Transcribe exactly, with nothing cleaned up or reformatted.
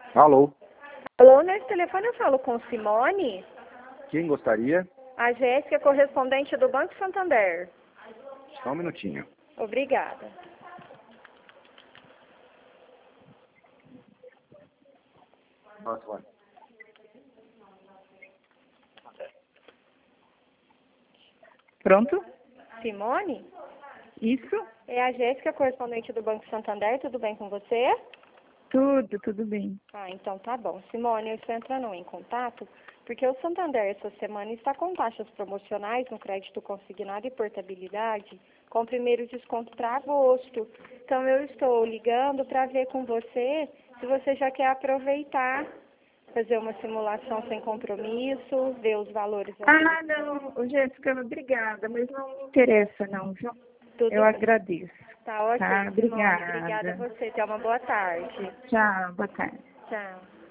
Alô, Alô, nesse telefone eu falo com Simone, quem gostaria? a Jéssica, correspondente do Banco Santander. Só um minutinho. Obrigada. Nossa, vai. Pronto? Simone? Isso? É a Jéssica, correspondente do Banco Santander, tudo bem com você? Tudo, tudo bem. Ah, então tá bom. Simone, eu estou entrando em contato porque o Santander essa semana está com taxas promocionais no crédito consignado e portabilidade com primeiro desconto para agosto. Então eu estou ligando para ver com você se você já quer aproveitar, fazer uma simulação sem compromisso, ver os valores. Ah, não, Ô, Jéssica, obrigada, mas não me interessa não, viu? Tudo Eu bem. agradeço. Tá ok, Tá, Simone. Obrigada a obrigada. você. Tenha uma boa tarde. Tchau, boa tarde. Tchau.